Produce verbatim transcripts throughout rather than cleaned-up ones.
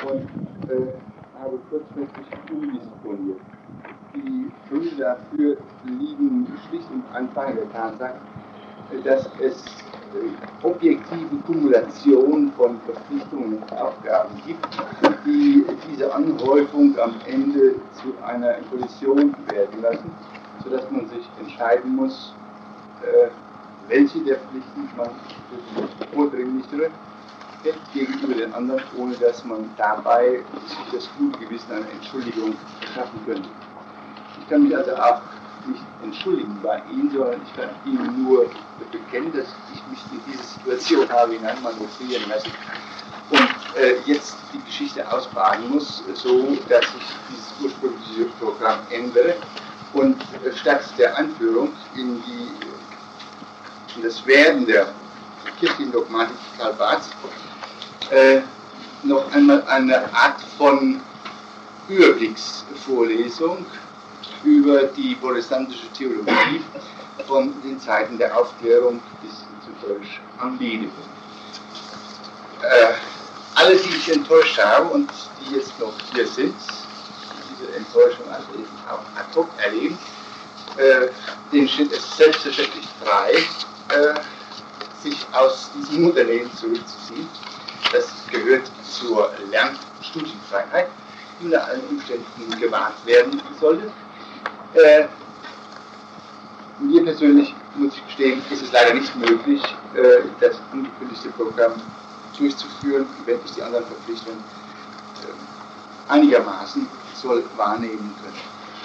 und äh, habe kurzfristig umdisponiert. Die Gründe dafür liegen schlicht und einfach in der Tatsache, dass es äh, objektive Kumulation von Verpflichtungen und Aufgaben gibt, die diese Anhäufung am Ende zu einer Kollision werden lassen, sodass man sich entscheiden muss, äh, welche der Pflichten man für die vordringlichere hält gegenüber den anderen, ohne dass man dabei sich das gute Gewissen einer Entschuldigung verschaffen könnte. Ich kann mich also auch nicht entschuldigen bei Ihnen, sondern ich kann Ihnen nur bekennen, dass ich mich in diese Situation habe hineinmanövrieren lassen und äh, jetzt die Geschichte ausbaden muss, so dass ich dieses ursprüngliche Programm ändere und äh, statt der Einführung in, die, in das Werden der kirchlichen Dogmatik Karl Barths äh, noch einmal eine Art von Überblicksvorlesung über die protestantische Theologie von den Zeiten der Aufklärung bis zu Deutsch anbiete. Äh, alle, die ich enttäuscht habe und die jetzt noch hier sind, diese Enttäuschung also eben auch ad hoc erleben, äh, denen steht es selbstverständlich frei, äh, sich aus diesem Unternehmen zurückzuziehen. Das gehört zur Lernstudienfreiheit, die unter allen Umständen gewahrt werden sollte. Äh, mir persönlich, muss ich gestehen, ist es leider nicht möglich, äh, das angekündigte Programm durchzuführen, wenn ich die anderen Verpflichtungen äh, einigermaßen soll wahrnehmen können.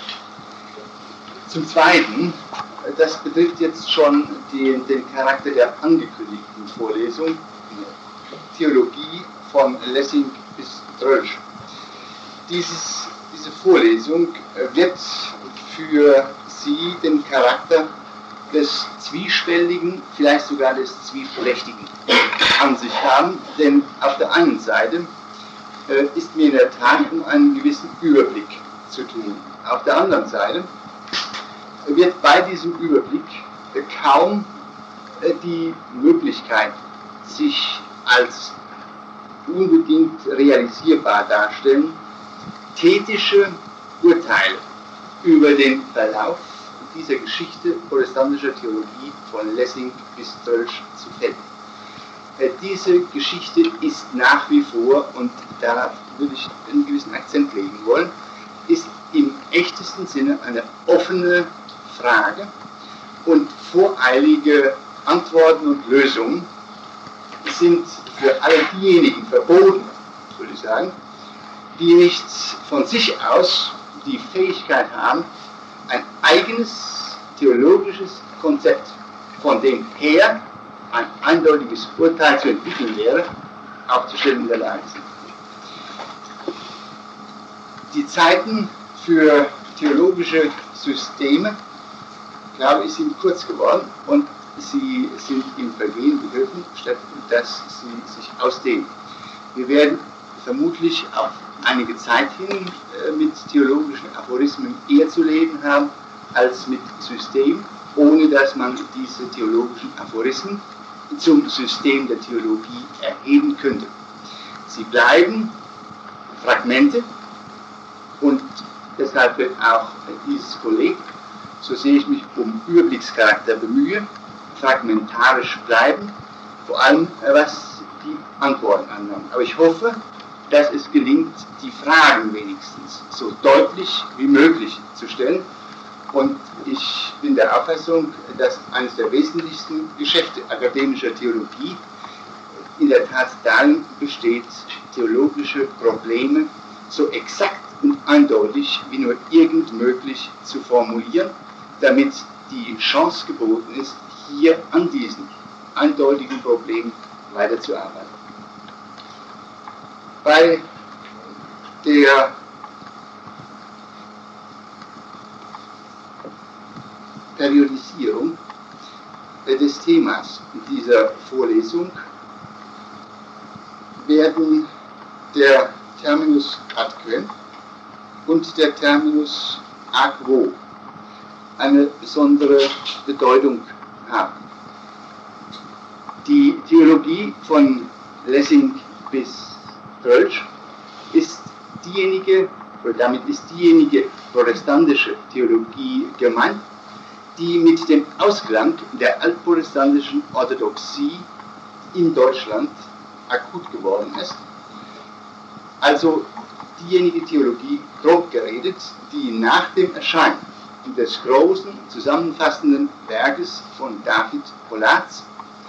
Zum Zweiten, das betrifft jetzt schon den, den Charakter der angekündigten Vorlesung, Theologie von Lessing bis Trölsch. Dieses, diese Vorlesung wird für Sie den Charakter des Zwiespältigen, vielleicht sogar des Zwiespältigen an sich haben, denn auf der einen Seite äh, ist mir in der Tat um einen gewissen Überblick zu tun. Auf der anderen Seite wird bei diesem Überblick äh, kaum äh, die Möglichkeit sich als unbedingt realisierbar darstellen, tätische Urteile über den Verlauf dieser Geschichte protestantischer Theologie von Lessing bis Trölsch zu fällen. Äh, diese Geschichte ist nach wie vor, und darauf würde ich einen gewissen Akzent legen wollen, ist im echtesten Sinne eine offene Frage und voreilige Antworten und Lösungen sind für alle diejenigen verboten, würde ich sagen, die nicht von sich aus die Fähigkeit haben, ein eigenes theologisches Konzept, von dem her ein eindeutiges Urteil zu entwickeln wäre, aufzustellen in der Lage sind. Die Zeiten für theologische Systeme, glaube ich, sind kurz geworden und sie sind im Vergehen begriffen, statt dass sie sich ausdehnen. Wir werden vermutlich auf einige Zeit hin äh, mit theologischen Aphorismen eher zu leben haben, als mit Systemen, ohne dass man diese theologischen Aphorismen zum System der Theologie erheben könnte. Sie bleiben Fragmente und deshalb wird auch dieses Kolleg, so sehe ich mich um Überblickscharakter bemühe, fragmentarisch bleiben, vor allem was die Antworten anlangt. Aber ich hoffe, dass es gelingt, die Fragen wenigstens so deutlich wie möglich zu stellen. Und ich bin der Auffassung, dass eines der wesentlichsten Geschäfte akademischer Theologie in der Tat darin besteht, theologische Probleme so exakt und eindeutig wie nur irgend möglich zu formulieren, damit die Chance geboten ist, hier an diesen eindeutigen Problemen weiterzuarbeiten. Bei der Periodisierung des Themas dieser Vorlesung werden der Terminus ad quem und der Terminus a quo eine besondere Bedeutung haben. Die Theologie von Lessing bis Trölsch ist diejenige, oder damit ist diejenige protestantische Theologie gemeint, die mit dem Ausklang der altprotestantischen Orthodoxie in Deutschland akut geworden ist. Also diejenige Theologie, grob geredet, die nach dem Erscheinen des großen zusammenfassenden Werkes von David Polazz,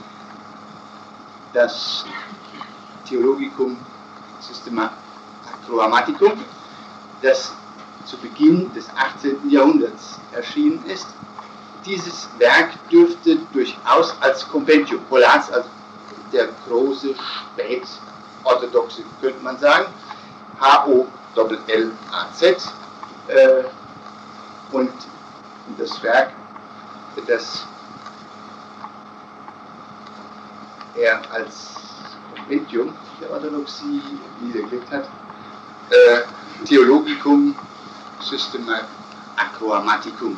das Theologicum Systematico, das zu Beginn des achtzehnten Jahrhunderts erschienen ist. Dieses Werk dürfte durchaus als Kompendium, Polazz als der große Spätorthodoxe, könnte man sagen, H O L L A Z, äh, und das Werk, das er als Kompendium der Orthodoxie niedergelegt hat, äh, Theologicum Systematico,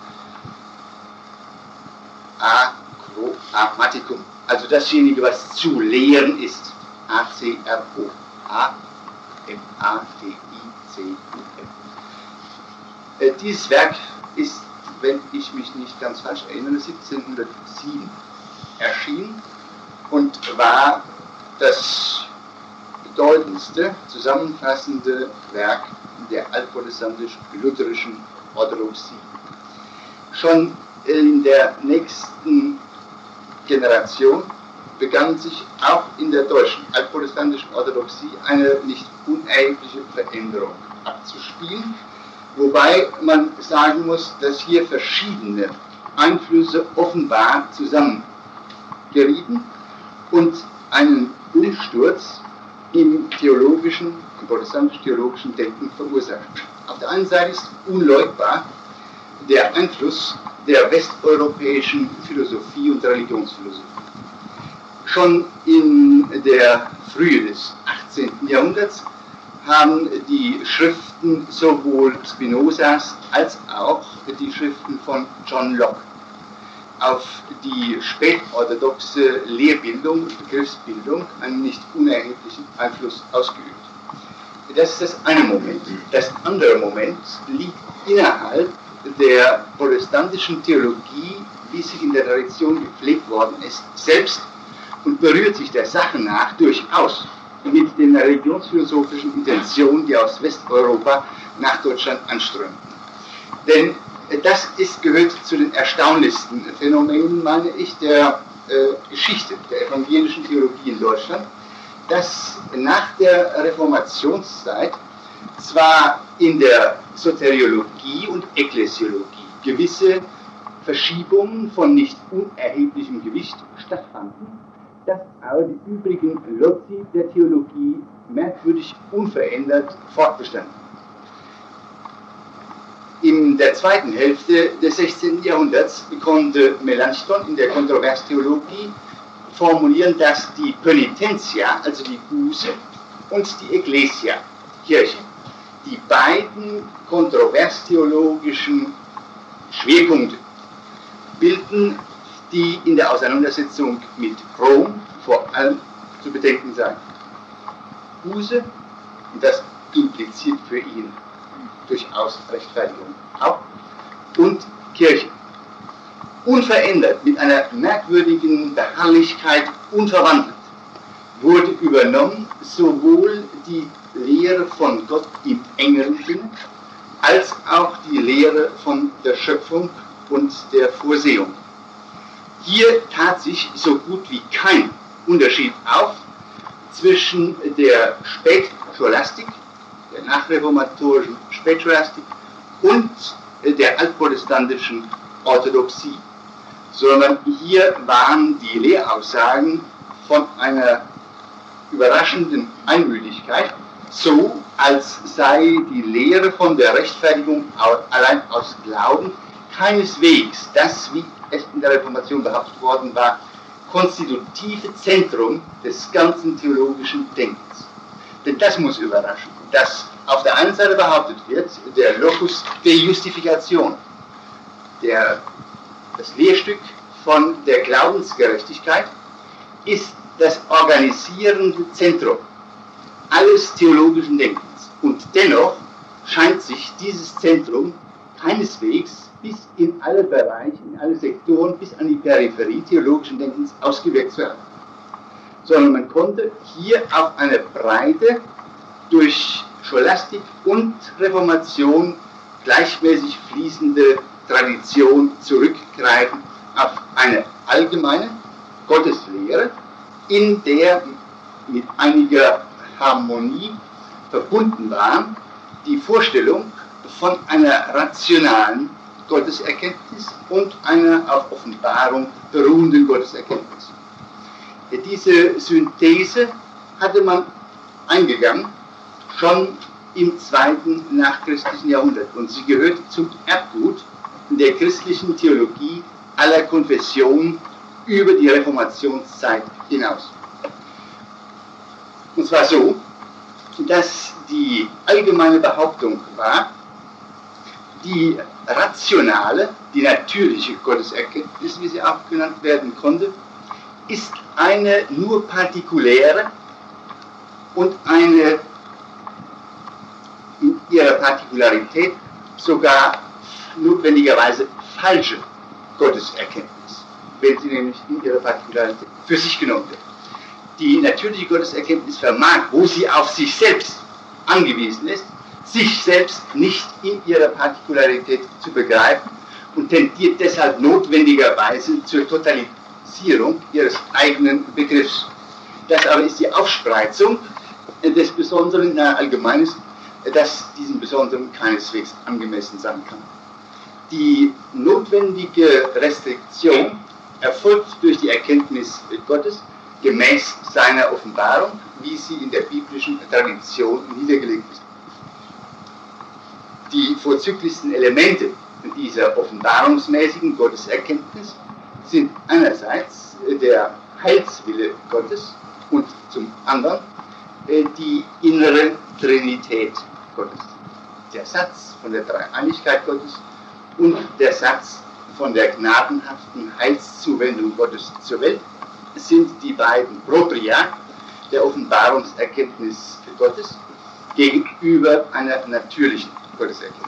Acroamaticum, also dasjenige, was zu lehren ist, A C R O A M A T I C U M. Äh, dieses Werk ist, wenn ich mich nicht ganz falsch erinnere, siebzehnhundertsieben erschienen und war das bedeutendste, zusammenfassende Werk der altprotestantisch-lutherischen Orthodoxie. Schon in der nächsten Generation begann sich auch in der deutschen altprotestantischen Orthodoxie eine nicht unerhebliche Veränderung abzuspielen, wobei man sagen muss, dass hier verschiedene Einflüsse offenbar zusammengerieten und einen Umsturz im theologischen, im protestantisch-theologischen Denken verursacht. Auf der einen Seite ist unleugbar der Einfluss der westeuropäischen Philosophie und Religionsphilosophie. Schon in der Frühe des achtzehnten Jahrhunderts haben die Schriften sowohl Spinozas als auch die Schriften von John Locke auf die spätorthodoxe Lehrbildung und Begriffsbildung einen nicht unerheblichen Einfluss ausgeübt. Das ist das eine Moment. Das andere Moment liegt innerhalb der protestantischen Theologie, wie sie in der Tradition gepflegt worden ist, selbst und berührt sich der Sache nach durchaus mit den religionsphilosophischen Intentionen, die aus Westeuropa nach Deutschland anströmten. Denn das ist, gehört zu den erstaunlichsten Phänomenen, meine ich, der äh, Geschichte der evangelischen Theologie in Deutschland, dass nach der Reformationszeit zwar in der Soteriologie und Ekklesiologie gewisse Verschiebungen von nicht unerheblichem Gewicht stattfanden, dass aber die übrigen Loci der Theologie merkwürdig unverändert fortbestanden. In der zweiten Hälfte des sechzehnten Jahrhunderts konnte Melanchthon in der Kontroverstheologie formulieren, dass die Pönitentia, also die Buße, und die Ecclesia, Kirche, die beiden kontroverstheologischen Schwerpunkte bilden, die in der Auseinandersetzung mit Rom vor allem zu bedenken seien. Buße, und das impliziert für ihn durchaus Rechtfertigung auch, und Kirche. Unverändert, mit einer merkwürdigen Beharrlichkeit unverwandelt, wurde übernommen sowohl die Lehre von Gott im engeren Sinne, als auch die Lehre von der Schöpfung und der Vorsehung. Hier tat sich so gut wie kein Unterschied auf zwischen der Spätscholastik, der nachreformatorischen Spätscholastik und der altprotestantischen Orthodoxie, sondern hier waren die Lehraussagen von einer überraschenden Einmütigkeit, so als sei die Lehre von der Rechtfertigung allein aus Glauben keineswegs das, wie es in der Reformation behauptet worden war, konstitutive Zentrum des ganzen theologischen Denkens. Denn das muss überraschen, dass auf der einen Seite behauptet wird, der Locus de Justification, der, das Lehrstück von der Glaubensgerechtigkeit, ist das organisierende Zentrum alles theologischen Denkens. Und dennoch scheint sich dieses Zentrum keineswegs bis in alle Bereiche, in alle Sektoren, bis an die Peripherie theologischen Denkens ausgewirkt zu haben. Sondern man konnte hier auf eine breite, durch Scholastik und Reformation gleichmäßig fließende Tradition zurückgreifen, auf eine allgemeine Gotteslehre, in der mit einiger Harmonie verbunden war die Vorstellung von einer rationalen Gotteserkenntnis und einer auf Offenbarung beruhenden Gotteserkenntnis. Diese Synthese hatte man eingegangen, schon im zweiten nachchristlichen Jahrhundert, und sie gehört zum Erbgut der christlichen Theologie aller Konfessionen über die Reformationszeit hinaus. Und zwar so, dass die allgemeine Behauptung war, die rationale, die natürliche Gotteserkenntnis, wie sie auch genannt werden konnte, ist eine nur partikuläre und eine in ihrer Partikularität sogar notwendigerweise falsche Gotteserkenntnis, wenn sie nämlich in ihrer Partikularität für sich genommen wird. Die natürliche Gotteserkenntnis vermag, wo sie auf sich selbst angewiesen ist, sich selbst nicht in ihrer Partikularität zu begreifen und tendiert deshalb notwendigerweise zur Totalisierung ihres eigenen Begriffs. Das aber ist die Aufspreizung des Besonderen nahe Allgemeines, das diesem Besonderen keineswegs angemessen sein kann. Die notwendige Restriktion erfolgt durch die Erkenntnis Gottes gemäß seiner Offenbarung, wie sie in der biblischen Tradition niedergelegt ist. Die vorzüglichsten Elemente dieser offenbarungsmäßigen Gotteserkenntnis sind einerseits der Heilswille Gottes und zum anderen die innere Trinität Gottes. Der Satz von der Dreieinigkeit Gottes und der Satz von der gnadenhaften Heilszuwendung Gottes zur Welt sind die beiden Propria der Offenbarungserkenntnis Gottes gegenüber einer natürlichen Gotteserkenntnis.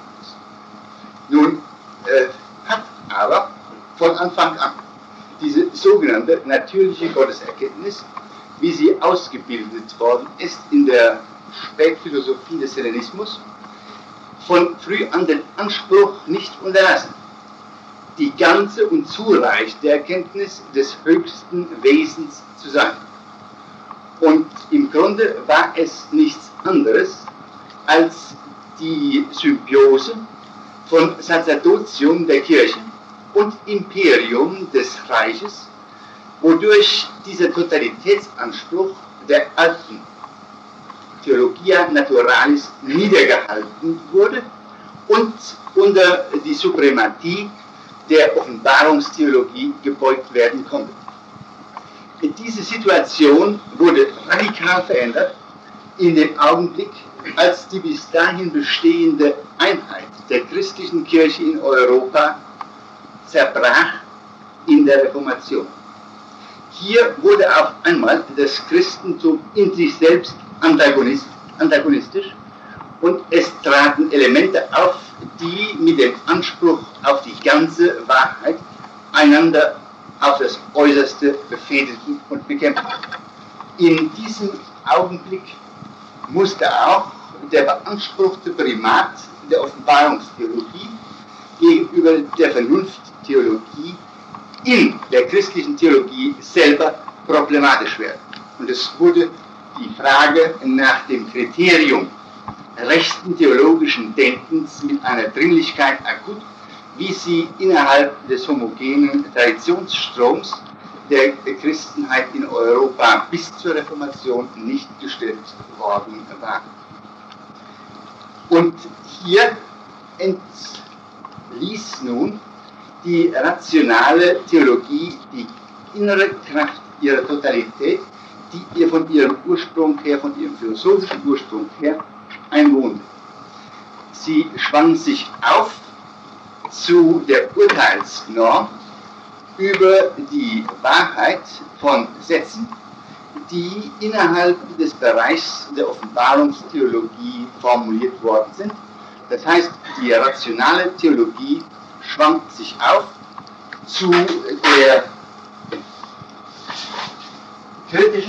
Nun äh, hat aber von Anfang an diese sogenannte natürliche Gotteserkenntnis, wie sie ausgebildet worden ist in der Spätphilosophie des Hellenismus, von früh an den Anspruch nicht unterlassen, die ganze und zureichende Erkenntnis des höchsten Wesens zu sein. Und im Grunde war es nichts anderes als die Symbiose von Sacerdotium der Kirche und Imperium des Reiches, wodurch dieser Totalitätsanspruch der alten Theologia Naturalis niedergehalten wurde und unter die Suprematie der Offenbarungstheologie gebeugt werden konnte. Diese Situation wurde radikal verändert in dem Augenblick, als die bis dahin bestehende Einheit der christlichen Kirche in Europa zerbrach in der Reformation. Hier wurde auf einmal das Christentum in sich selbst antagonist, antagonistisch und es traten Elemente auf, die mit dem Anspruch auf die ganze Wahrheit einander auf das Äußerste befehdeten und bekämpften. In diesem Augenblick musste auch der beanspruchte Primat der Offenbarungstheologie gegenüber der Vernunfttheologie in der christlichen Theologie selber problematisch werden. Und es wurde die Frage nach dem Kriterium rechten theologischen Denkens mit einer Dringlichkeit akut, wie sie innerhalb des homogenen Traditionsstroms der Christenheit in Europa bis zur Reformation nicht gestellt worden war. Und hier entließ nun die rationale Theologie die innere Kraft ihrer Totalität, die ihr von ihrem Ursprung her, von ihrem philosophischen Ursprung her einwohnte. Sie schwang sich auf zu der Urteilsnorm über die Wahrheit von Sätzen, die innerhalb des Bereichs der Offenbarungstheologie formuliert worden sind. Das heißt, die rationale Theologie schwankt sich auf zu der kritischen,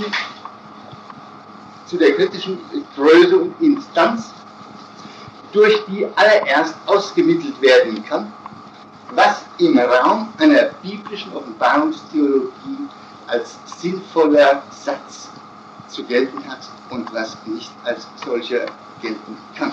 zu der kritischen Größe und Instanz, durch die allererst ausgemittelt werden kann, was im Raum einer biblischen Offenbarungstheologie als sinnvoller Satz zu gelten hat und was nicht als solcher gelten kann.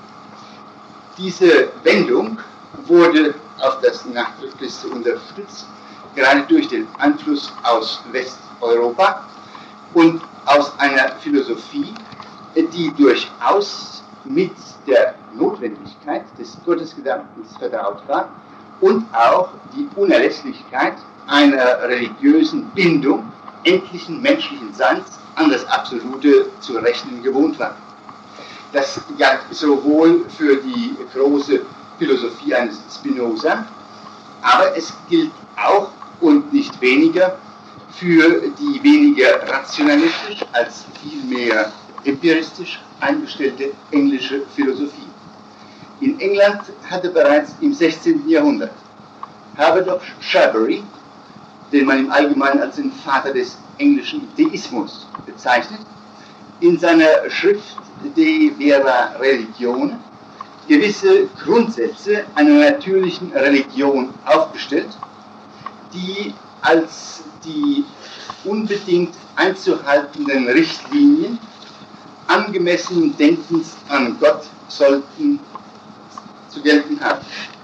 Diese Wendung wurde auf das Nachdrücklichste unterstützt, gerade durch den Einfluss aus Westeuropa und aus einer Philosophie, die durchaus mit der Notwendigkeit des Gottesgedankens vertraut war und auch die Unerlässlichkeit einer religiösen Bindung endlichen menschlichen Seins an das Absolute zu rechnen gewohnt war. Das galt sowohl für die große Philosophie eines Spinoza, aber es gilt auch und nicht weniger für die weniger rationalistisch als vielmehr empiristisch eingestellte englische Philosophie. In England hatte bereits im sechzehnten Jahrhundert Herbert of Cherbury, den man im Allgemeinen als den Vater des englischen Deismus bezeichnet, in seiner Schrift De Vera Religione gewisse Grundsätze einer natürlichen Religion aufgestellt, die als die unbedingt einzuhaltenden Richtlinien angemessenen Denkens an Gott sollten zu gelten haben.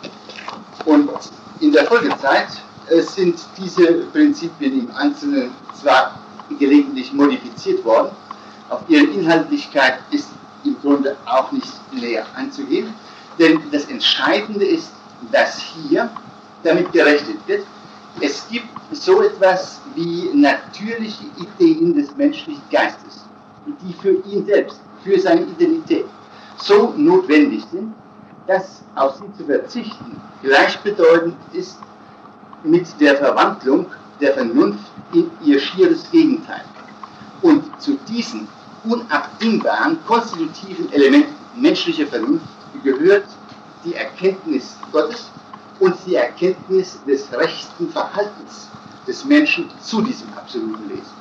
Und in der Folgezeit äh, sind diese Prinzipien im Einzelnen zwar gelegentlich modifiziert worden, auf ihre Inhaltlichkeit ist im Grunde auch nicht näher einzugehen, denn das Entscheidende ist, dass hier damit gerechnet wird, es gibt so etwas wie natürliche Ideen des menschlichen Geistes, die für ihn selbst, für seine Identität so notwendig sind, dass auf sie zu verzichten gleichbedeutend ist mit der Verwandlung der Vernunft in ihr schieres Gegenteil. Und zu diesen unabdingbaren, konstitutiven Elementen menschlicher Vernunft gehört die Erkenntnis Gottes und die Erkenntnis des rechten Verhaltens des Menschen zu diesem absoluten Wesen.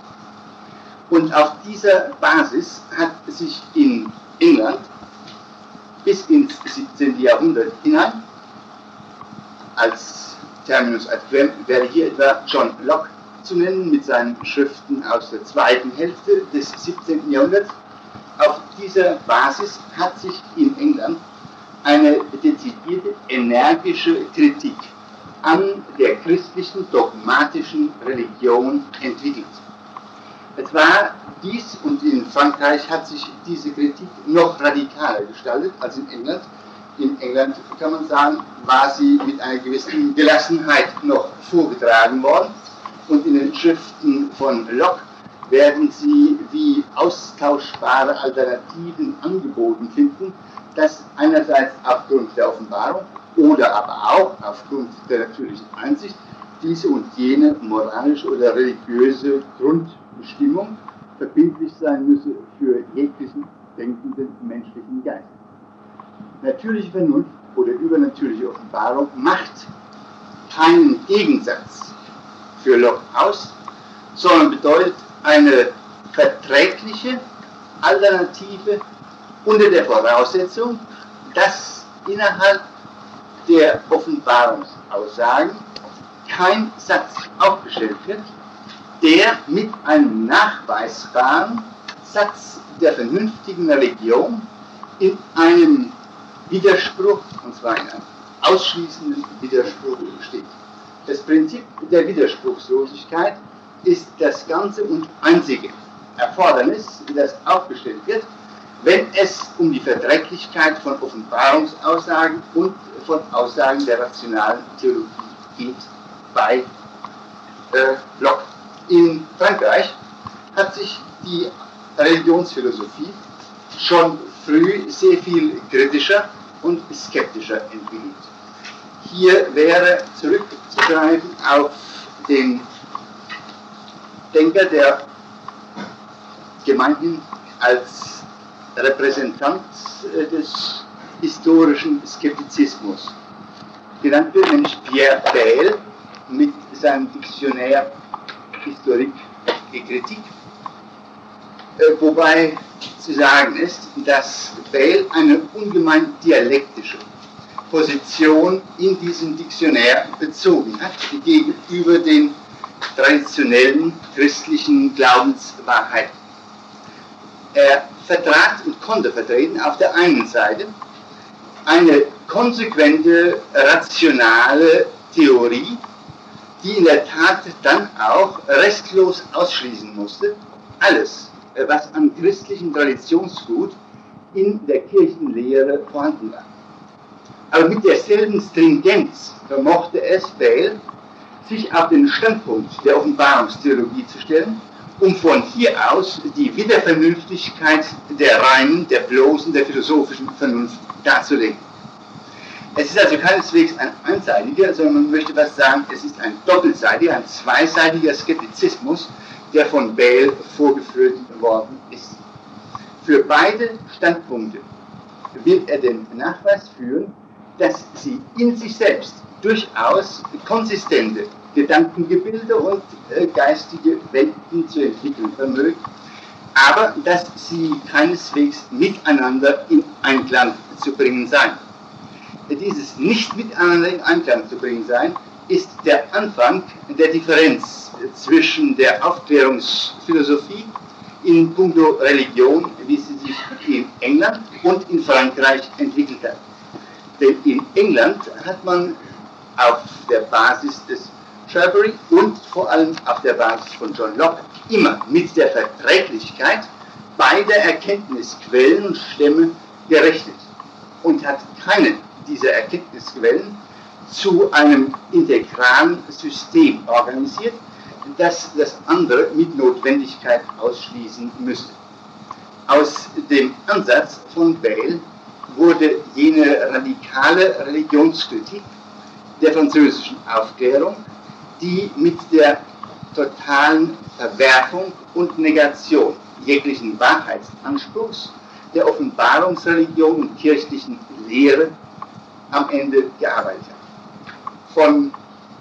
Und auf dieser Basis hat sich in England bis ins siebzehnte Jahrhundert hinein, als Terminus ad rem wäre hier etwa John Locke zu nennen, mit seinen Schriften aus der zweiten Hälfte des siebzehnten Jahrhunderts. Auf dieser Basis hat sich in England eine dezidierte, energische Kritik an der christlichen dogmatischen Religion entwickelt. Es war dies, und in Frankreich hat sich diese Kritik noch radikaler gestaltet als in England. In England, kann man sagen, war sie mit einer gewissen Gelassenheit noch vorgetragen worden. Und in den Schriften von Locke werden Sie wie austauschbare Alternativen angeboten finden, dass einerseits aufgrund der Offenbarung oder aber auch aufgrund der natürlichen Einsicht diese und jene moralische oder religiöse Grundbestimmung verbindlich sein müsse für jeglichen denkenden menschlichen Geist. Natürliche Vernunft oder übernatürliche Offenbarung macht keinen Gegensatz für Locke aus, sondern bedeutet eine verträgliche Alternative unter der Voraussetzung, dass innerhalb der Offenbarungsaussagen kein Satz aufgestellt wird, der mit einem nachweisbaren Satz der vernünftigen Religion in einem Widerspruch, und zwar in einem ausschließenden Widerspruch steht. Das Prinzip der Widerspruchslosigkeit ist das ganze und einzige Erfordernis, das aufgestellt wird, wenn es um die Verträglichkeit von Offenbarungsaussagen und von Aussagen der rationalen Theologie geht bei äh, Locke. In Frankreich hat sich die Religionsphilosophie schon früh sehr viel kritischer und skeptischer entwickelt. Hier wäre zurückzugreifen auf den Denker, der gemeinhin als Repräsentant des historischen Skeptizismus genannt wird, nämlich Pierre Bayle mit seinem Dictionnaire Historique et Critique, wobei zu sagen ist, dass Bayle eine ungemein dialektische Position in diesem Dictionnaire bezogen hat gegenüber den traditionellen christlichen Glaubenswahrheiten. Er vertrat und konnte vertreten auf der einen Seite eine konsequente, rationale Theorie, die in der Tat dann auch restlos ausschließen musste, alles, was an christlichem Traditionsgut in der Kirchenlehre vorhanden war. Aber mit derselben Stringenz vermochte es Bayle, sich auf den Standpunkt der Offenbarungstheologie zu stellen, um von hier aus die Widervernünftigkeit der reinen, der bloßen, der philosophischen Vernunft darzulegen. Es ist also keineswegs ein einseitiger, sondern man möchte was sagen, es ist ein doppelseitiger, ein zweiseitiger Skeptizismus, der von Bayle vorgeführt worden ist. Für beide Standpunkte wird er den Nachweis führen, dass sie in sich selbst durchaus konsistente Gedankengebilde und äh, geistige Welten zu entwickeln vermögen, aber dass sie keineswegs miteinander in Einklang zu bringen seien. Dieses nicht miteinander in Einklang zu bringen sein, ist der Anfang der Differenz zwischen der Aufklärungsphilosophie in puncto Religion, wie sie sich in England und in Frankreich entwickelt hat. Denn in England hat man auf der Basis des Shrewsbury und vor allem auf der Basis von John Locke immer mit der Verträglichkeit beider Erkenntnisquellen und Stämme gerechnet und hat keine dieser Erkenntnisquellen zu einem integralen System organisiert, das das andere mit Notwendigkeit ausschließen müsste. Aus dem Ansatz von Bayle wurde jene radikale Religionskritik der französischen Aufklärung, die mit der totalen Verwerfung und Negation jeglichen Wahrheitsanspruchs der Offenbarungsreligion und kirchlichen Lehre am Ende gearbeitet hat. Von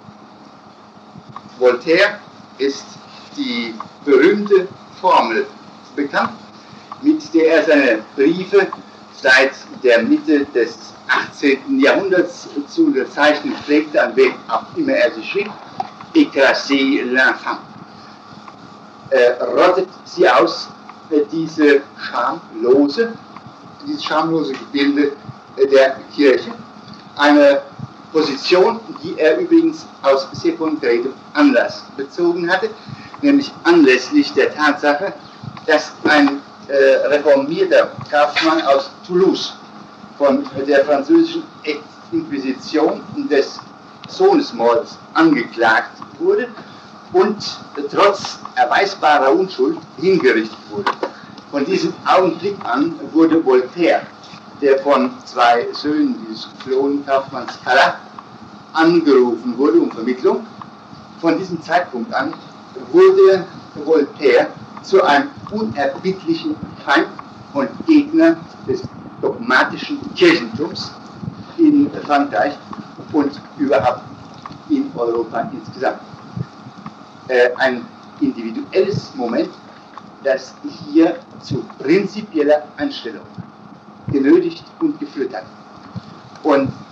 Voltaire ist die berühmte Formel bekannt, mit der er seine Briefe seit der Mitte des achtzehnten Jahrhunderts zu unterzeichnen pflegte, an wen auch immer er sie schrieb: Écraser l'infâme. Er rottet sie aus, diese schamlose, dieses schamlose Gebilde der Kirche. Eine Position, die er übrigens aus sehr konkretem Anlass bezogen hatte, nämlich anlässlich der Tatsache, dass ein äh, reformierter Kaufmann aus Toulouse von der französischen Inquisition des Sohnesmords angeklagt wurde und trotz erweisbarer Unschuld hingerichtet wurde. Von diesem Augenblick an wurde Voltaire, der von zwei Söhnen dieses geflohenen Kaufmanns Calas angerufen wurde um Vermittlung, von diesem Zeitpunkt an wurde Voltaire zu einem unerbittlichen Feind und Gegner des dogmatischen Kirchentums in Frankreich und überhaupt in Europa insgesamt. Äh, ein individuelles Moment, das hier zu prinzipieller Einstellung genötigt und geführt hat. Und äh,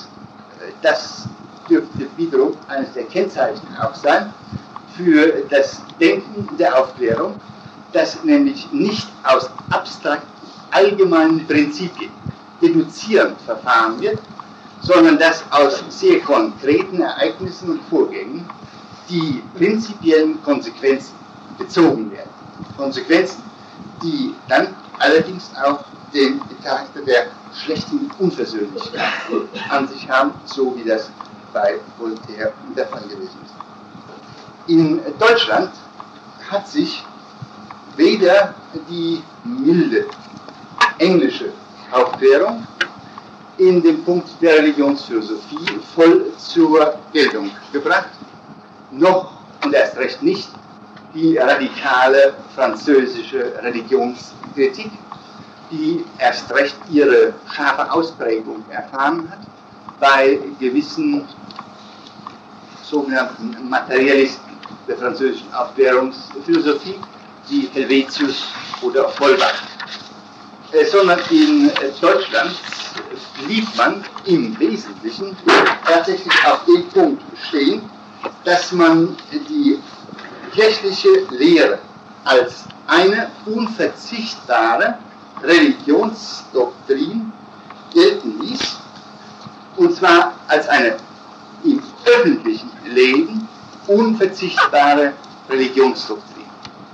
das dürfte wiederum eines der Kennzeichen auch sein für das Denken der Aufklärung, das nämlich nicht aus abstrakt allgemeinen Prinzipien deduzierend verfahren wird, sondern das aus sehr konkreten Ereignissen und Vorgängen die prinzipiellen Konsequenzen gezogen werden. Konsequenzen, die dann allerdings auch den Charakter der schlechten Unversöhnlichkeit an sich haben, so wie das bei Voltaire der Fall gewesen ist. In Deutschland hat sich weder die milde englische Aufklärung in dem Punkt der Religionsphilosophie voll zur Geltung gebracht, noch und erst recht nicht die radikale französische Religionskritik, die erst recht ihre scharfe Ausprägung erfahren hat bei gewissen sogenannten Materialisten der französischen Aufklärungsphilosophie, wie Helvetius oder Holbach. Äh, sondern in äh, Deutschland blieb man im Wesentlichen tatsächlich auf dem Punkt stehen, dass man die kirchliche Lehre als eine unverzichtbare Religionsdoktrin gelten ließ, und zwar als eine im öffentlichen Leben unverzichtbare Religionsdoktrin.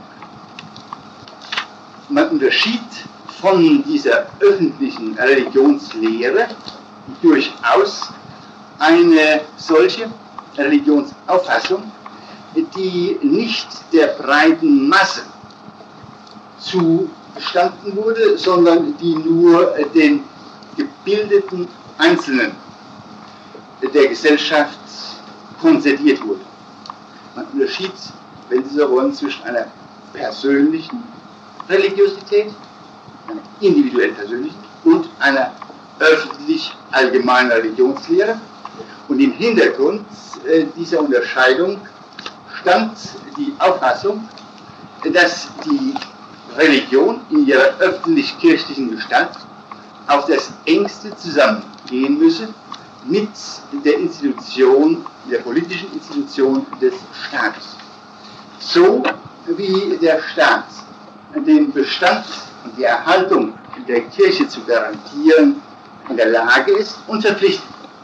Man unterschied von dieser öffentlichen Religionslehre durchaus eine solche Religionsauffassung, die nicht der breiten Masse zugestanden wurde, sondern die nur den gebildeten Einzelnen der Gesellschaft konzediert wurde. Man unterschied, wenn Sie so wollen, zwischen einer persönlichen Religiosität, einer individuell persönlichen, und einer öffentlich allgemeinen Religionslehre. Und im Hintergrund äh, dieser Unterscheidung stand die Auffassung, dass die Religion in ihrer öffentlich-kirchlichen Gestalt auf das engste zusammengehen müsse mit der Institution, der politischen Institution des Staates. So wie der Staat den Bestand und die Erhaltung der Kirche zu garantieren in der Lage ist und verpflichtet,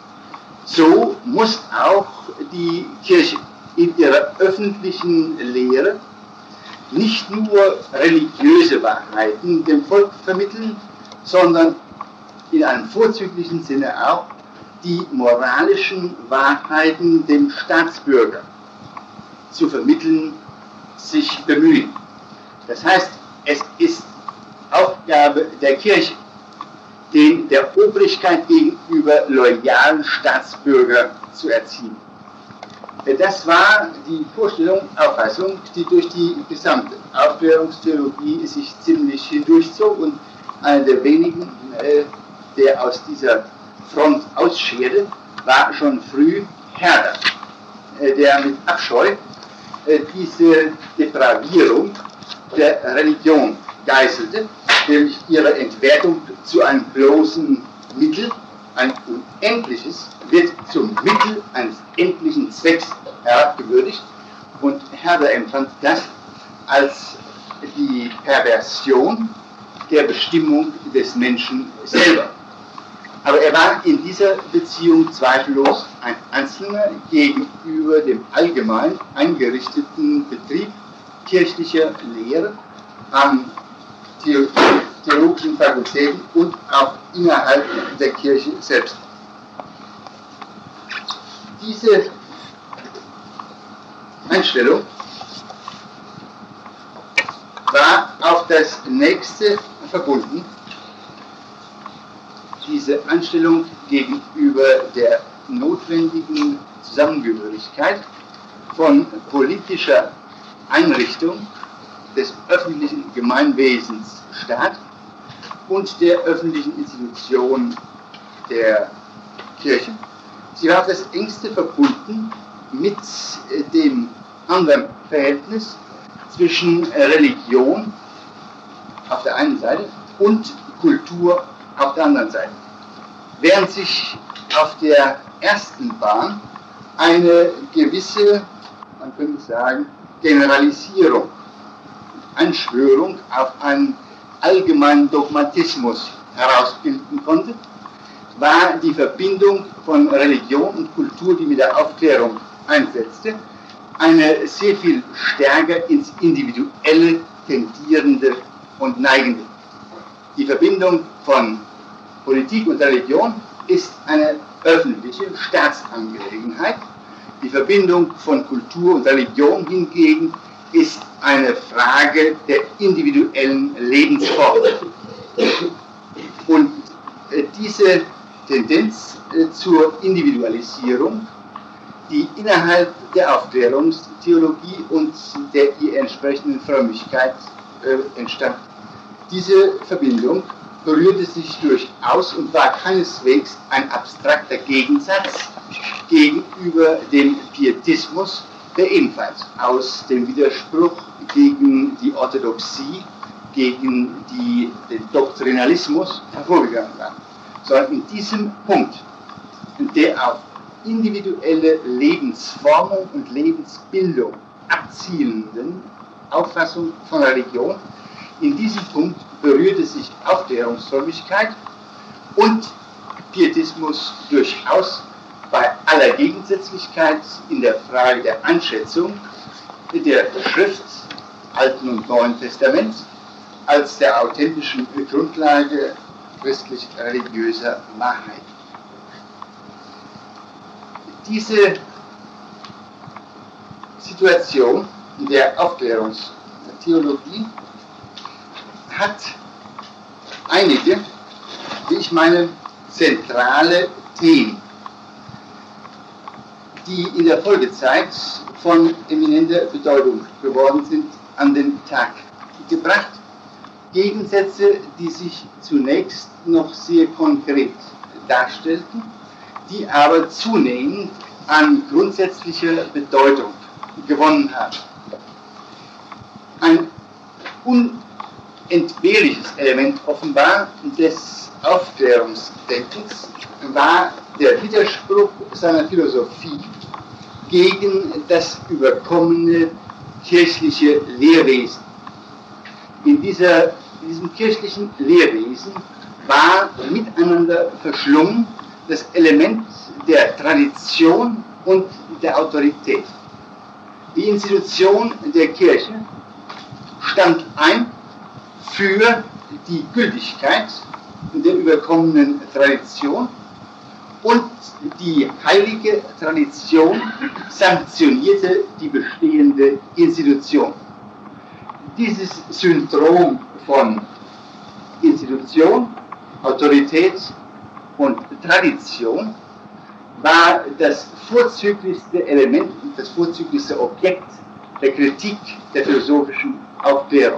so muss auch die Kirche in ihrer öffentlichen Lehre nicht nur religiöse Wahrheiten dem Volk vermitteln, sondern in einem vorzüglichen Sinne auch die moralischen Wahrheiten dem Staatsbürger zu vermitteln, sich bemühen. Das heißt, es ist Aufgabe der Kirche, den der Obrigkeit gegenüber loyalen Staatsbürger zu erziehen. Das war die Vorstellung, Auffassung, die durch die gesamte Aufklärungstheologie sich ziemlich hindurchzog, und einer der wenigen, der aus dieser Front ausscherte, war schon früh Herder, der mit Abscheu diese Depravierung der Religion geißelte, nämlich ihre Entwertung zu einem bloßen Mittel, ein unendliches, wird zum Mittel eines endlichen Zwecks herabgewürdigt, und Herder empfand das als die Perversion der Bestimmung des Menschen selber. Aber er war in dieser Beziehung zweifellos ein Einzelner gegenüber dem allgemein eingerichteten Betrieb kirchlicher Lehre an theologischen Fakultäten und auch innerhalb der Kirche selbst. Diese Einstellung war auf das nächste verbunden, diese Einstellung gegenüber der notwendigen Zusammengehörigkeit von politischer Einrichtung des öffentlichen Gemeinwesens Staat und der öffentlichen Institution der Kirche. Sie war auf das engste verbunden mit dem anderen Verhältnis zwischen Religion auf der einen Seite und Kultur auf der anderen Seite. Während sich auf der ersten Bahn eine gewisse, man könnte sagen, Generalisierung, Einschwörung auf einen allgemeinen Dogmatismus herausbilden konnte, war die Verbindung von Religion und Kultur, die mit der Aufklärung einsetzte, eine sehr viel stärker ins Individuelle tendierende und neigende. Die Verbindung von Politik und Religion ist eine öffentliche Staatsangelegenheit. Die Verbindung von Kultur und Religion hingegen ist eine Frage der individuellen Lebensform. Und äh, diese Tendenz äh, zur Individualisierung die innerhalb der Aufklärungstheologie und der ihr entsprechenden Frömmigkeit äh, entstand. Diese Verbindung berührte sich durchaus und war keineswegs ein abstrakter Gegensatz gegenüber dem Pietismus, der ebenfalls aus dem Widerspruch gegen die Orthodoxie, gegen die, den Doktrinalismus hervorgegangen war, sondern in diesem Punkt, der auf individuelle Lebensformung und Lebensbildung abzielenden Auffassung von Religion, in diesem Punkt berührte sich Aufklärungsfrömmigkeit und Pietismus durchaus bei aller Gegensätzlichkeit in der Frage der Einschätzung der Schrift Alten und Neuen Testaments als der authentischen Grundlage christlich-religiöser Wahrheit. Diese Situation der Aufklärungstheologie hat einige, wie ich meine, zentrale Themen, die in der Folgezeit von eminenter Bedeutung geworden sind, an den Tag gebracht. Gegensätze, die sich zunächst noch sehr konkret darstellten, die aber zunehmend an grundsätzlicher Bedeutung gewonnen haben. Ein unentbehrliches Element offenbar des Aufklärungsdenkens war der Widerspruch seiner Philosophie gegen das überkommene kirchliche Lehrwesen. In, dieser, in diesem kirchlichen Lehrwesen war miteinander verschlungen das Element der Tradition und der Autorität. Die Institution der Kirche stand ein für die Gültigkeit der überkommenen Tradition und die heilige Tradition sanktionierte die bestehende Institution. Dieses Syndrom von Institution, Autorität und Tradition war das vorzüglichste Element und das vorzüglichste Objekt der Kritik der philosophischen Aufklärung.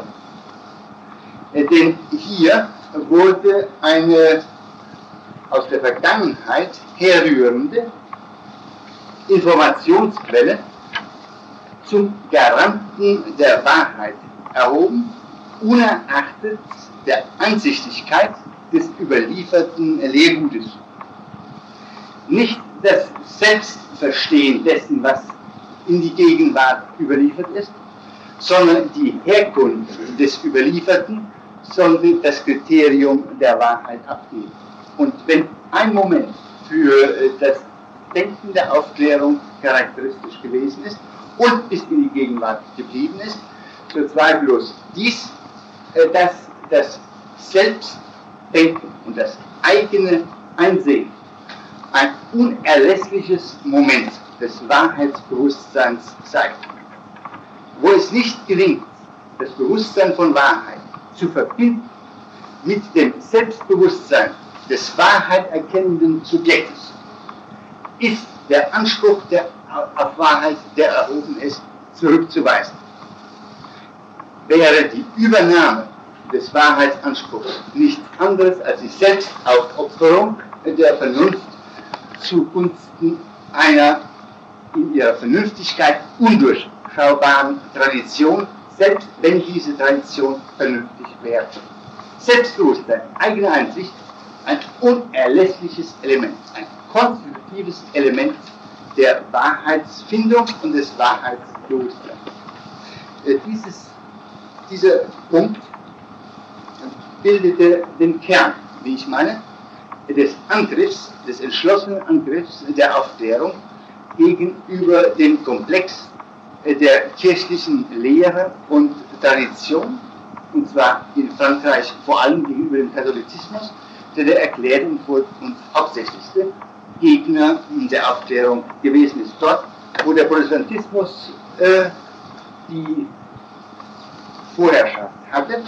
Denn hier wurde eine aus der Vergangenheit herrührende Informationsquelle zum Garanten der Wahrheit erhoben, unerachtet der Einsichtigkeit des überlieferten Lehrgutes. Nicht das Selbstverstehen dessen, was in die Gegenwart überliefert ist, sondern die Herkunft des Überlieferten sollte das Kriterium der Wahrheit abgeben. Und wenn ein Moment für das Denken der Aufklärung charakteristisch gewesen ist und bis in die Gegenwart geblieben ist, so zweifellos dies, dass das Selbstdenken und das eigene Einsehen ein unerlässliches Moment des Wahrheitsbewusstseins sei. Wo es nicht gelingt, das Bewusstsein von Wahrheit zu verbinden mit dem Selbstbewusstsein des wahrheiterkennenden Subjektes, ist der Anspruch der, auf Wahrheit, der erhoben ist, zurückzuweisen. Wäre die Übernahme des Wahrheitsanspruchs nichts anderes als die Selbstaufopferung der Vernunft zugunsten einer in ihrer Vernünftigkeit undurchschaubaren Tradition, selbst wenn diese Tradition vernünftig wäre. Selbstbewusstsein, eigene Einsicht, ein unerlässliches Element, ein konstitutives Element der Wahrheitsfindung und des Wahrheitsbewusstseins. Dieses, dieser Punkt bildete den Kern, wie ich meine, des Angriffs, des entschlossenen Angriffs der Aufklärung gegenüber dem Komplex der kirchlichen Lehre und Tradition, und zwar in Frankreich vor allem gegenüber dem Katholizismus, der der erklärte und hauptsächlichste Gegner der Aufklärung gewesen ist. Dort, wo der Protestantismus äh, die Vorherrschaft hatte,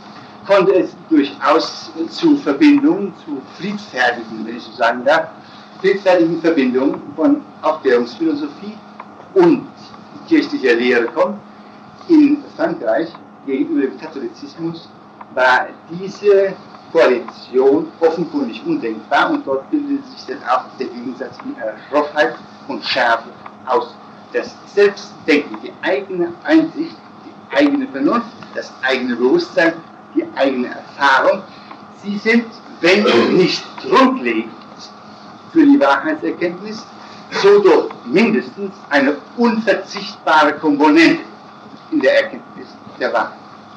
konnte es durchaus zu Verbindungen, zu friedfertigen, wenn ich so sagen darf, friedfertigen Verbindung von Aufklärungsphilosophie und kirchlicher Lehre kommt. In Frankreich gegenüber dem Katholizismus war diese Koalition offenkundig undenkbar und dort bildete sich dann auch der Gegensatz in einer Schroffheit und Schärfe aus. Das Selbstdenken, die eigene Einsicht, die eigene Vernunft, das eigene Bewusstsein, die eigene Erfahrung, sie sind, wenn nicht grundlegend für die Wahrheitserkenntnis, so doch mindestens eine unverzichtbare Komponente in der Erkenntnis der Wahrheit.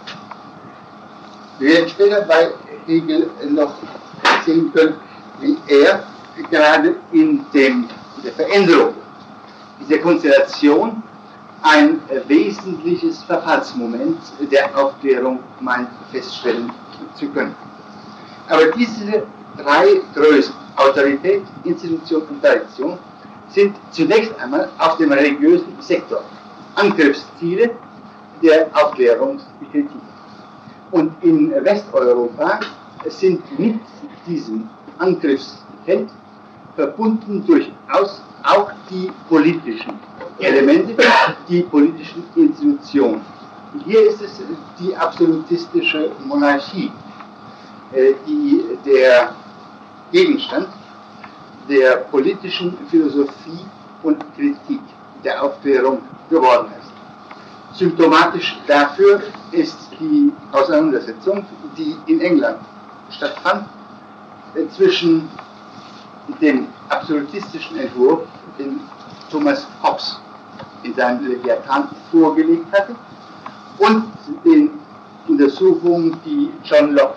Wir werden später bei Hegel noch sehen können, wie er gerade in, dem, in der Veränderung dieser Konstellation ein wesentliches Verfallsmoment der Aufklärung meint feststellen zu können. Aber diese drei Größen, Autorität, Institution und Tradition, sind zunächst einmal auf dem religiösen Sektor Angriffsziele der Aufklärungskritik. Und in Westeuropa sind mit diesem Angriffsfeld verbunden durchaus auch die politischen Elemente, die politischen Institutionen. Hier ist es die absolutistische Monarchie, die der Gegenstand der politischen Philosophie und Kritik der Aufklärung geworden ist. Symptomatisch dafür ist die Auseinandersetzung, die in England stattfand, zwischen dem absolutistischen Entwurf, den Thomas Hobbes in seinem Leviathan vorgelegt hatte, und den Untersuchungen, die John Locke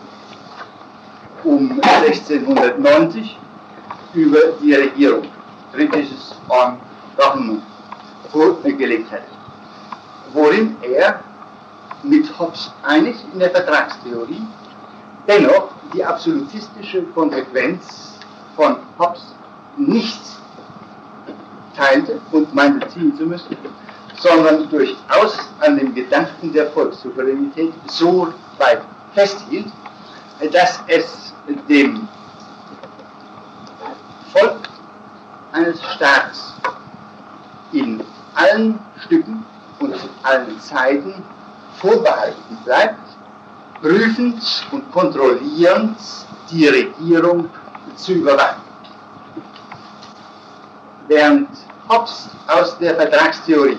um sechzehnhundertneunzig über die Regierung, Treatises on Government, vorgelegt hatte, worin er mit Hobbes einig in der Vertragstheorie dennoch die absolutistische Konsequenz von Hobbes nicht teilte und meinte ziehen zu müssen, sondern durchaus an dem Gedanken der Volkssouveränität so weit festhielt, dass es dem Volk eines Staates in allen Stücken und zu allen Zeiten vorbehalten bleibt, prüfend und kontrollierend die Regierung zu überwachen. Während Hobbes aus der Vertragstheorie,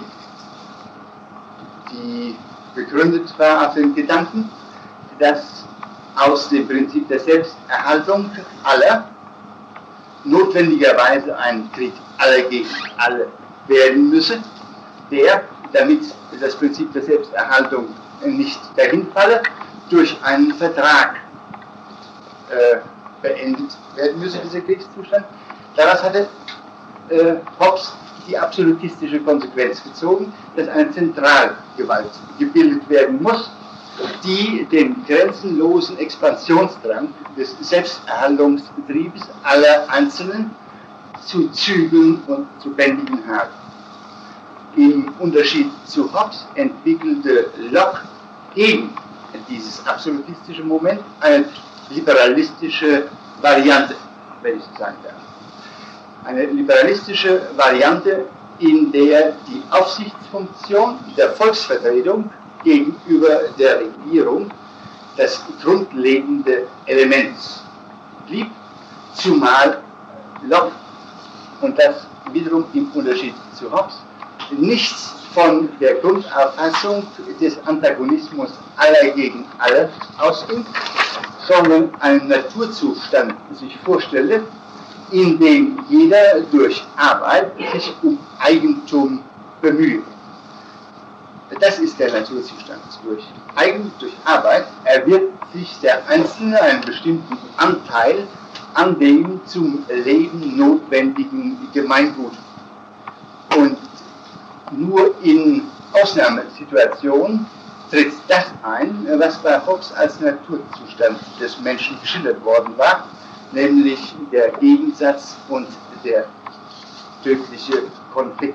die begründet war auf den Gedanken, dass aus dem Prinzip der Selbsterhaltung aller notwendigerweise ein Krieg aller gegen alle werden müsse, der, damit das Prinzip der Selbsterhaltung nicht dahin falle, durch einen Vertrag äh, beendet werden müsse, dieser Kriegszustand. Daraus hatte äh, Hobbes die absolutistische Konsequenz gezogen, dass eine Zentralgewalt gebildet werden muss, die den grenzenlosen Expansionsdrang des Selbsterhaltungstriebes aller Einzelnen zu zügeln und zu bändigen habe. Im Unterschied zu Hobbes entwickelte Locke gegen dieses absolutistische Moment eine liberalistische Variante, wenn ich so sagen darf. Eine liberalistische Variante, in der die Aufsichtsfunktion der Volksvertretung gegenüber der Regierung das grundlegende Element blieb, zumal Locke, und das wiederum im Unterschied zu Hobbes, nichts von der Grundauffassung des Antagonismus aller gegen alle ausging, sondern einen Naturzustand sich vorstelle, in dem jeder durch Arbeit sich um Eigentum bemüht. Das ist der Naturzustand. Durch, Eigen, durch Arbeit erwirbt sich der Einzelne einen bestimmten Anteil an dem zum Leben notwendigen Gemeingut. Und nur in Ausnahmesituationen tritt das ein, was bei Hobbes als Naturzustand des Menschen geschildert worden war, nämlich der Gegensatz und der tödliche Konflikt.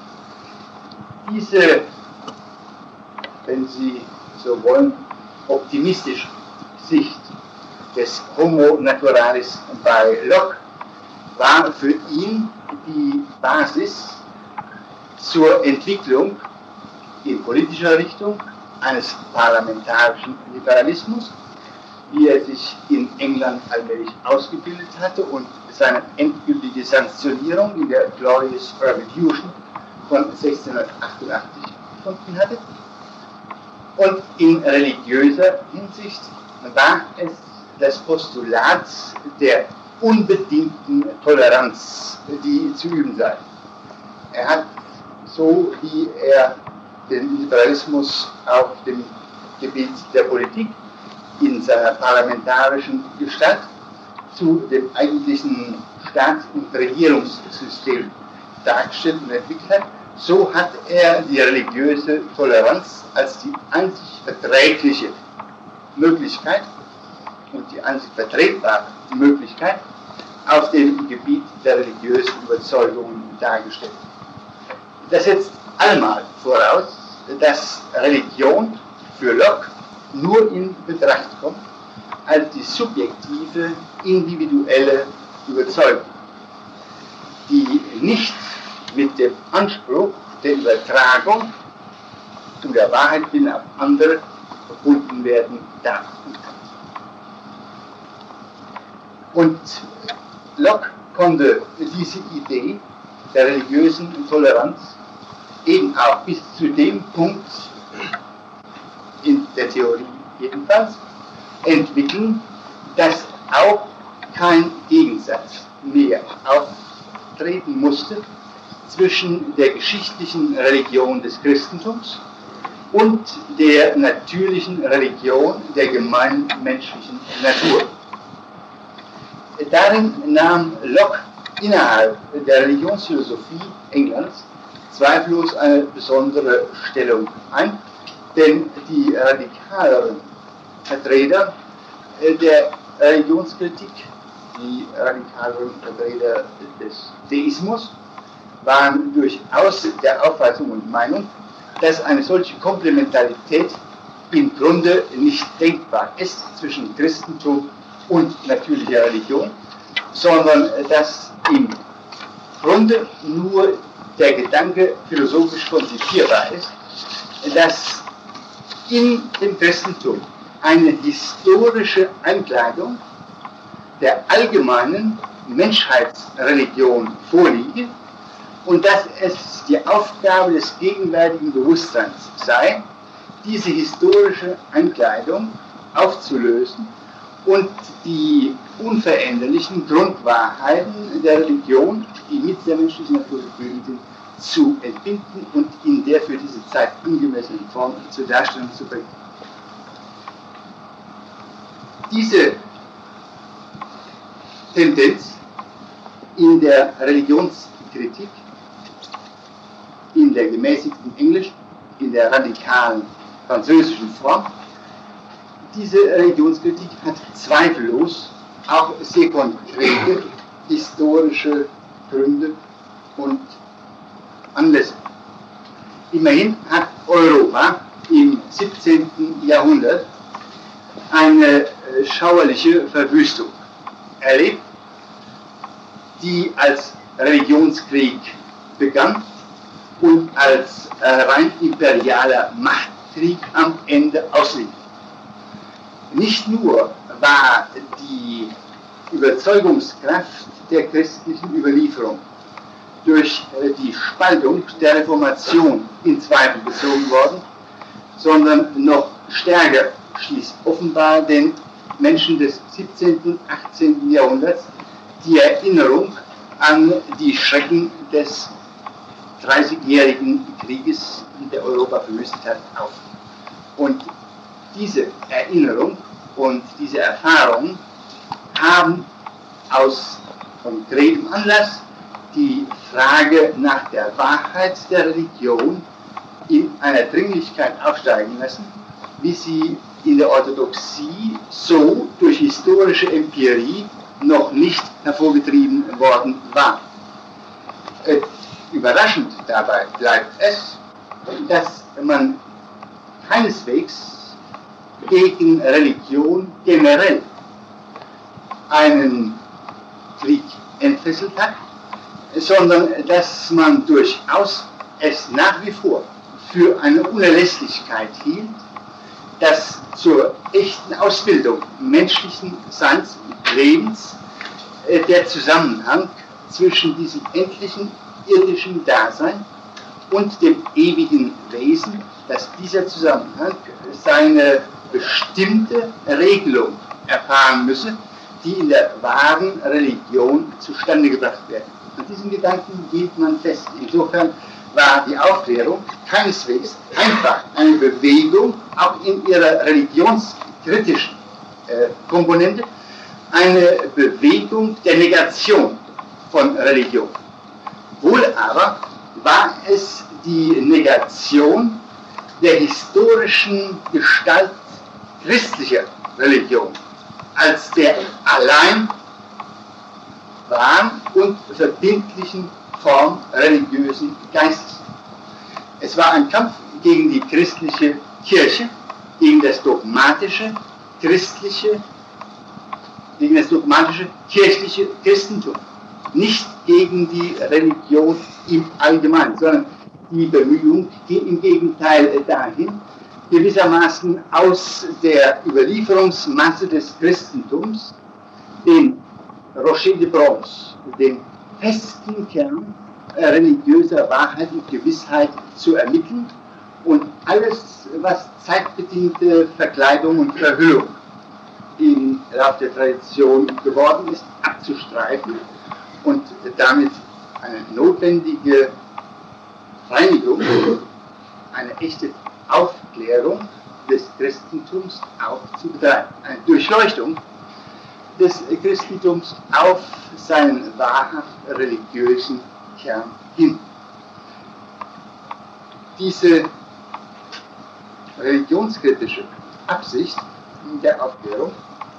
Diese, wenn Sie so wollen, optimistische Sicht des Homo Naturalis bei Locke war für ihn die Basis zur Entwicklung in politischer Richtung eines parlamentarischen Liberalismus, wie er sich in England allmählich ausgebildet hatte und seine endgültige Sanktionierung in der Glorious Revolution von sechzehnhundertachtundachtzig gefunden hatte. Und in religiöser Hinsicht war es das Postulat der unbedingten Toleranz, die zu üben sei. Er hat, so wie er den Liberalismus auf dem Gebiet der Politik in seiner parlamentarischen Gestalt zu dem eigentlichen Staats- und Regierungssystem dargestellt und entwickelt hat, so hat er die religiöse Toleranz als die einzig verträgliche Möglichkeit und die einzig vertretbare Möglichkeit auf dem Gebiet der religiösen Überzeugungen dargestellt. Das setzt allemal voraus, dass Religion für Locke nur in Betracht kommt als die subjektive, individuelle Überzeugung, die nicht mit dem Anspruch der Übertragung und der Wahrheit willen auf andere verbunden werden darf und kann. Und Locke konnte diese Idee der religiösen Toleranz eben auch bis zu dem Punkt, in der Theorie jedenfalls, entwickeln, dass auch kein Gegensatz mehr auftreten musste zwischen der geschichtlichen Religion des Christentums und der natürlichen Religion der gemeinmenschlichen Natur. Darin nahm Locke innerhalb der Religionsphilosophie Englands zweifellos eine besondere Stellung ein, denn die radikaleren Vertreter der Religionskritik, die radikaleren Vertreter des Deismus, waren durchaus der Auffassung und Meinung, dass eine solche Komplementarität im Grunde nicht denkbar ist zwischen Christentum und natürlicher Religion, sondern dass im Grunde nur der Gedanke philosophisch konzipierbar ist, dass in dem Christentum eine historische Einkleidung der allgemeinen Menschheitsreligion vorliege und dass es die Aufgabe des gegenwärtigen Bewusstseins sei, diese historische Einkleidung aufzulösen und die unveränderlichen Grundwahrheiten der Religion, die mit der menschlichen Natur verbunden sind, zu entbinden und in der für diese Zeit angemessenen Form zur Darstellung zu bringen. Diese Tendenz in der Religionskritik, in der gemäßigten Englisch, in der radikalen französischen Form, diese Religionskritik hat zweifellos auch sehr konkrete historische Gründe und Anlässe. Immerhin hat Europa im siebzehnten Jahrhundert eine schauerliche Verwüstung erlebt, die als Religionskrieg begann und als rein imperialer Machtkrieg am Ende auslief. Nicht nur war die Überzeugungskraft der christlichen Überlieferung durch die Spaltung der Reformation in Zweifel gezogen worden, sondern noch stärker schließt offenbar den Menschen des siebzehnten, achtzehnten Jahrhunderts die Erinnerung an die Schrecken des dreißigjährigen Krieges, der Europa verwüstet hat, auf. Und diese Erinnerung und diese Erfahrung haben aus konkretem Anlass die Frage nach der Wahrheit der Religion in einer Dringlichkeit aufsteigen lassen, wie sie in der Orthodoxie so durch historische Empirie noch nicht hervorgetrieben worden war. Äh, überraschend dabei bleibt es, dass man keineswegs gegen Religion generell einen Krieg entfesselt hat, sondern dass man durchaus es nach wie vor für eine Unerlässlichkeit hielt, dass zur echten Ausbildung menschlichen Seins und Lebens äh, der Zusammenhang zwischen diesem endlichen irdischen Dasein und dem ewigen Wesen, dass dieser Zusammenhang seine bestimmte Regelung erfahren müsse, die in der wahren Religion zustande gebracht werden. An diesem Gedanken hielt man fest. Insofern war die Aufklärung keineswegs einfach eine Bewegung, auch in ihrer religionskritischen äh, Komponente, eine Bewegung der Negation von Religion. Wohl aber war es die Negation der historischen Gestalt christlicher Religion als der allein wahren und verbindlichen Form religiösen Geistes. Es war ein Kampf gegen die christliche Kirche, gegen das dogmatische christliche, gegen das dogmatische kirchliche Christentum, nicht gegen die Religion im Allgemeinen, sondern die Bemühung ging im Gegenteil dahin, gewissermaßen aus der Überlieferungsmasse des Christentums den Rocher de Bronze, den festen Kern religiöser Wahrheit und Gewissheit zu ermitteln und alles, was zeitbedingte Verkleidung und Verhüllung im Lauf der Tradition geworden ist, abzustreifen und damit eine notwendige Reinigung, eine echte Aufklärung des Christentums auch zu betreiben, eine Durchleuchtung des Christentums auf seinen wahrhaft religiösen Kern hin. Diese religionskritische Absicht der Aufklärung,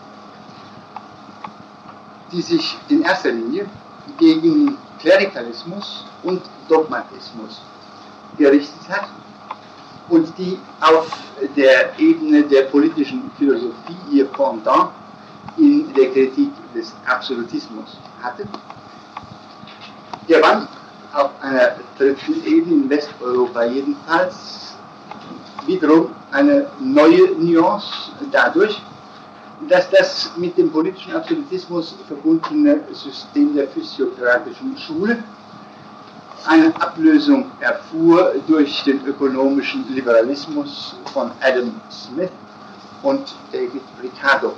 die sich in erster Linie gegen Klerikalismus und Dogmatismus gerichtet hat und die auf der Ebene der politischen Philosophie ihr Pendant in der Kritik des Absolutismus hatte, gewann auf einer dritten Ebene in Westeuropa jedenfalls wiederum eine neue Nuance dadurch, dass das mit dem politischen Absolutismus verbundene System der physiokratischen Schule eine Ablösung erfuhr durch den ökonomischen Liberalismus von Adam Smith und David Ricardo.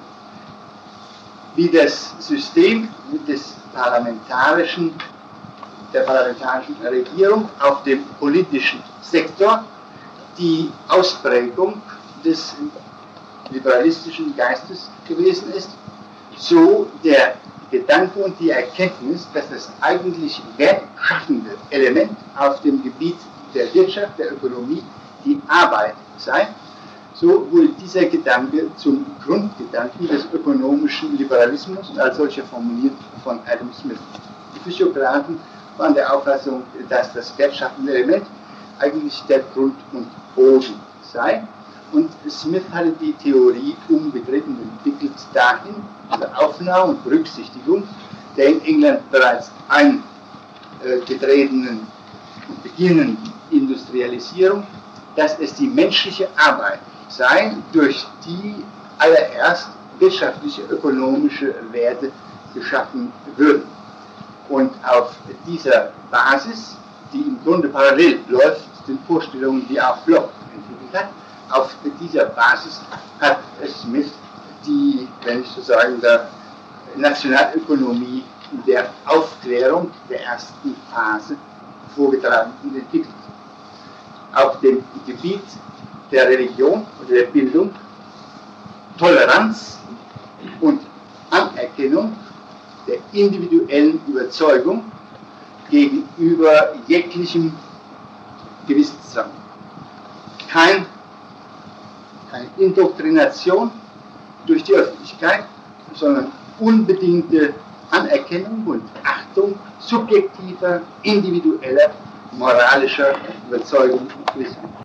Wie das System des parlamentarischen, der parlamentarischen Regierung auf dem politischen Sektor die Ausprägung des liberalistischen Geistes gewesen ist, so der Gedanke und die Erkenntnis, dass das eigentlich wertschaffende Element auf dem Gebiet der Wirtschaft, der Ökonomie, die Arbeit sei, so wurde dieser Gedanke zum Grundgedanken des ökonomischen Liberalismus und als solcher formuliert von Adam Smith. Die Physiokraten waren der Auffassung, dass das wertschaffende Element eigentlich der Grund und Boden sei. Und Smith hatte die Theorie umgedreht und entwickelt dahin, also Aufnahme und Berücksichtigung der in England bereits eingetretenen und beginnenden Industrialisierung, dass es die menschliche Arbeit sei, durch die allererst wirtschaftliche, ökonomische Werte geschaffen würden. Und auf dieser Basis, die im Grunde parallel läuft, den Vorstellungen, die auch Bloch entwickelt hat, auf dieser Basis hat Smith die, wenn ich so sagen darf, Nationalökonomie der Aufklärung der ersten Phase vorgetragen und entwickelt. Auf dem Gebiet der Religion oder der Bildung, Toleranz und Anerkennung der individuellen Überzeugung gegenüber jeglichem Gewissenszwang. Kein, keine Indoktrination durch die Öffentlichkeit, sondern unbedingte Anerkennung und Achtung subjektiver, individueller, moralischer Überzeugung und Wissen.